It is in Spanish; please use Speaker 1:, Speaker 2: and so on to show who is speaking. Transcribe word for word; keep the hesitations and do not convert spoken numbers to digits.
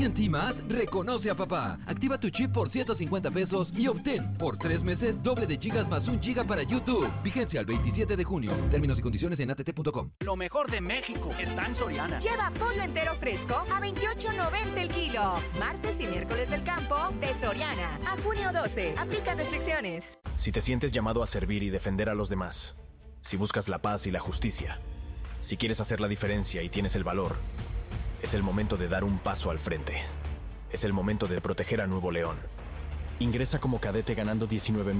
Speaker 1: A T and T Más reconoce a papá. Activa tu chip por ciento cincuenta pesos y obtén por tres meses doble de gigas más un giga para YouTube. Vigencia el veintisiete de junio. Términos y condiciones en a t t punto com.
Speaker 2: Lo mejor de México está en Soriana.
Speaker 3: Lleva pollo entero fresco a veintiocho noventa el kilo. Martes y miércoles del campo de Soriana. A junio doce. Aplica restricciones.
Speaker 4: Si te sientes llamado a servir y defender a los demás, si buscas la paz y la justicia, si quieres hacer la diferencia y tienes el valor, es el momento de dar un paso al frente. Es el momento de proteger a Nuevo León. Ingresa como cadete ganando diecinueve